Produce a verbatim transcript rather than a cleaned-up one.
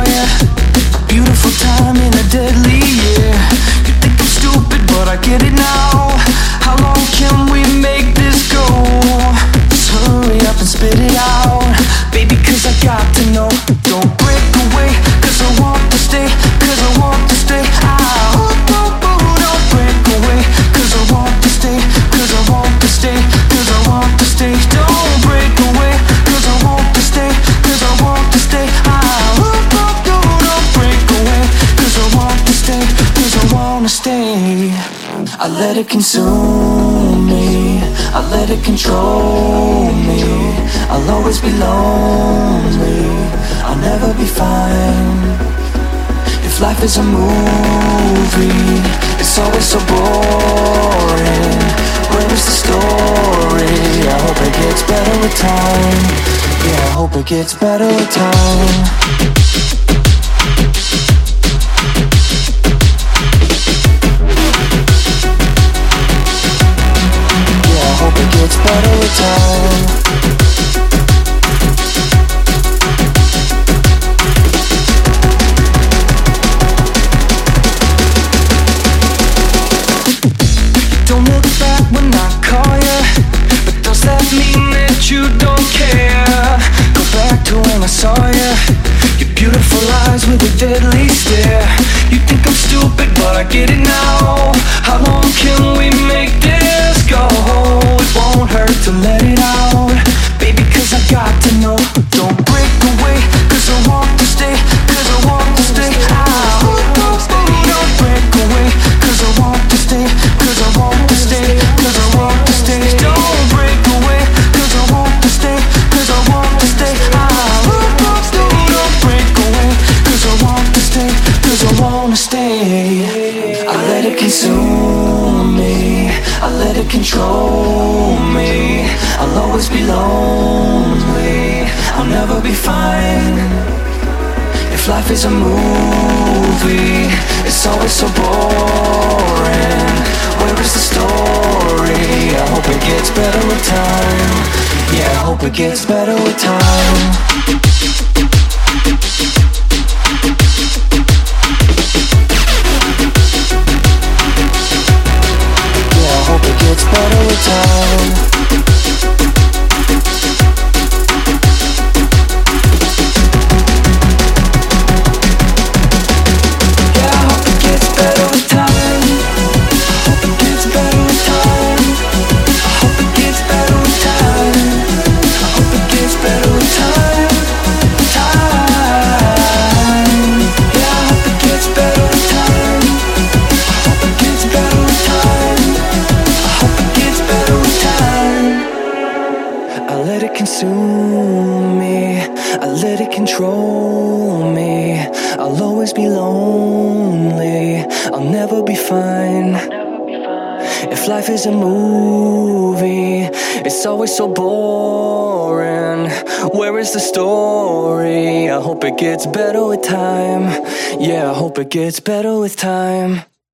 ya. Beautiful time in a deadly year. You think I'm stupid, but I get it now. How long can we make this go? Just hurry up and spit it out, baby, cause I got to know. Don't break away, cause I want to stay, cause I want to stay. Ah, oh, oh, oh, don't break away, cause I want to stay, cause I want to stay, cause I want to stay. Don't break away, cause I want to stay, cause I want to stay. Ah, oh, oh, oh, don't break away, cause I want to stay, cause I wanna stay. I let it consume me, I let it control me. I'll always be lonely, I'll never be fine. If life is a movie, it's always so boring. Where is the story? I hope it gets better with time. Yeah, I hope it gets better with time. Hope it gets better with time. Don't look back when I call ya, but does that mean that you don't care? Go back to when I saw ya, your beautiful eyes with a deadly stare. You think I'm stupid, but I get it now. How long can we make this go? It won't hurt to let it out, baby, cause I got to know. Don't break away, cause I want to stay, cause I want to stay. Ah, oh, oh, oh, don't break away, cause I want to stay, cause I want to stay, cause I want to stay. Don't break away, cause I want to stay, cause I want to stay. Ah, oh, oh, oh, don't break away, cause I want to stay, cause I wanna stay. I let it consume me, I let it control me. I'll always be lonely, I'll never be fine. If life is a movie, it's always so boring. Where is the story? I hope it gets better with time. Yeah, I hope it gets better with time. Hope it gets better with time. Yeah, I hope it gets better with time. I hope it gets better with time. I hope it gets better with time. I hope it gets better with time. Time. Yeah, I hope it gets better with time. I hope it gets better with time. I let it consume me, I let it control me. I'll always be lonely, I'll never be fine. If life is a movie, it's always so boring. Where is the story? I hope it gets better with time. Yeah, I hope it gets better with time.